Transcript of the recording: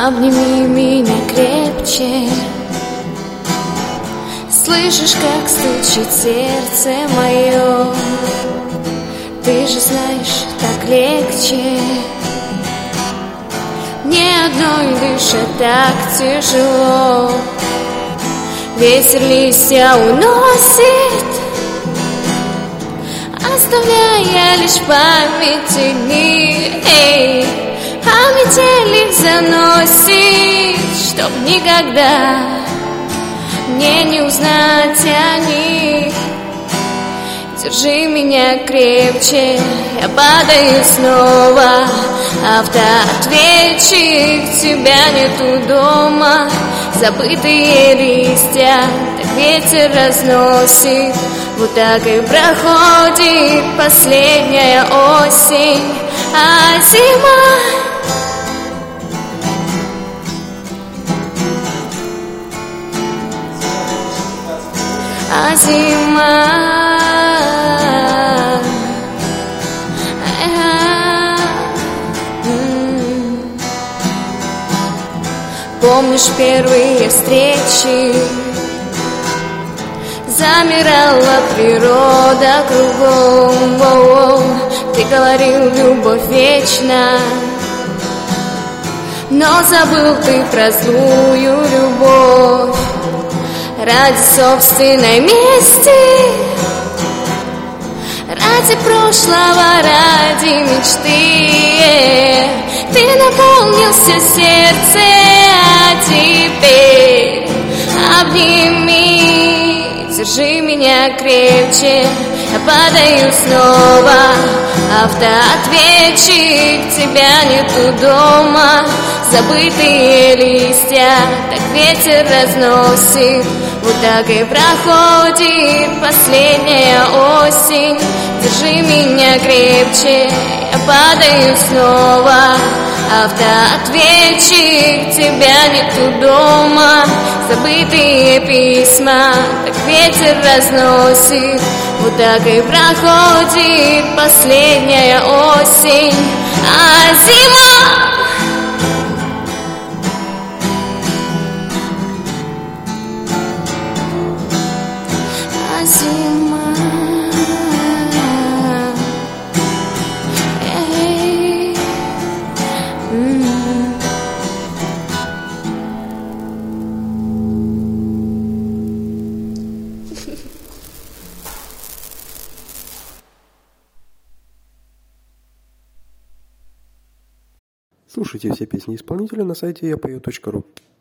Обними меня крепче. Слышишь, как стучит сердце мое? Ты же знаешь, так легче. Мне одной дышать так тяжело. Ветер листья уносит, оставляя лишь памяти дни. А метель их заносит, чтоб никогда мне не узнать о них. Держи меня крепче, я падаю снова. Автоответчик, тебя нету дома. Забытые листья, так ветер разносит. Вот так и проходит последняя осень, а зима. А зима. Помнишь первые встречи? Замирала природа кругом. Ты говорил, любовь вечна, но забыл ты про злую любовь. Ради собственной мести, ради прошлого, ради мечты ты наполнил все сердце, а теперь обними, держи меня крепче. Я падаю снова, автоответчик, тебя нету дома. Забытые листья, так ветер разносит. Вот так и проходит последняя осень. Держи меня крепче, я падаю снова. Автоответчик, тебя нету дома. Забытые письма, так ветер разносит. Вот так и проходит последняя осень, а зима. Зима. Слушайте все песни исполнителя на сайте yapою.ru.